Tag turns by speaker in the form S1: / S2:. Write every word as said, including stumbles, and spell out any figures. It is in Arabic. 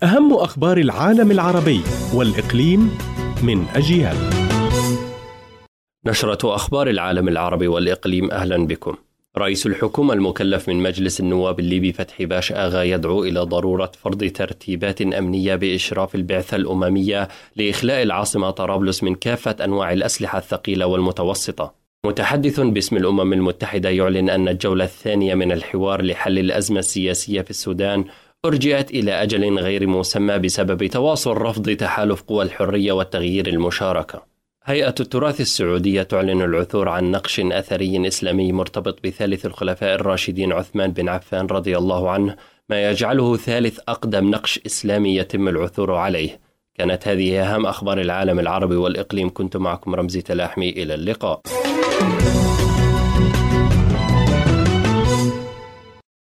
S1: أهم أخبار العالم العربي والإقليم من أجيال.
S2: نشرة أخبار العالم العربي والإقليم، أهلا بكم. رئيس الحكومة المكلف من مجلس النواب الليبي فتحي باش آغا يدعو إلى ضرورة فرض ترتيبات أمنية بإشراف البعثة الأممية لإخلاء العاصمة طرابلس من كافة أنواع الأسلحة الثقيلة والمتوسطة. متحدث باسم الأمم المتحدة يعلن أن الجولة الثانية من الحوار لحل الأزمة السياسية في السودان أرجئت إلى أجل غير مسمى بسبب تواصل رفض تحالف قوى الحرية والتغيير المشاركة. هيئة التراث السعودية تعلن العثور عن نقش أثري إسلامي مرتبط بثالث الخلفاء الراشدين عثمان بن عفان رضي الله عنه، ما يجعله ثالث أقدم نقش إسلامي يتم العثور عليه. كانت هذه أهم أخبار العالم العربي والإقليم. كنت معكم رمزي تلاحمي، إلى اللقاء.